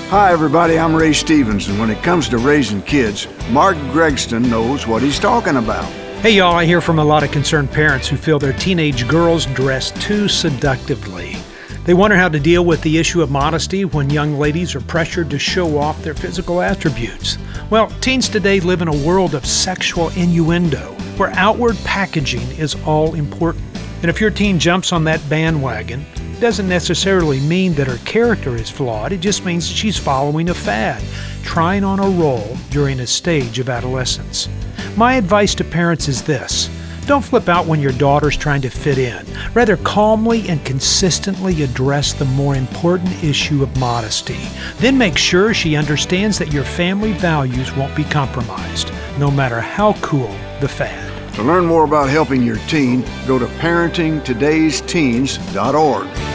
Hi, everybody. I'm Ray Stevens, and when it comes to raising kids, Mark Gregston knows what he's talking about. Hey, y'all. I hear from a lot of concerned parents who feel their teenage girls dress too seductively. They wonder how to deal with the issue of modesty when young ladies are pressured to show off their physical attributes. Well, teens today live in a world of sexual innuendo, where outward packaging is all important. And if your teen jumps on that bandwagon, it doesn't necessarily mean that her character is flawed. It just means that she's following a fad, trying on a role during a stage of adolescence. My advice to parents is this: don't flip out when your daughter's trying to fit in. Rather, calmly and consistently address the more important issue of modesty. Then make sure she understands that your family values won't be compromised, no matter how cool the fad. To learn more about helping your teen, go to parentingtodaysteens.org.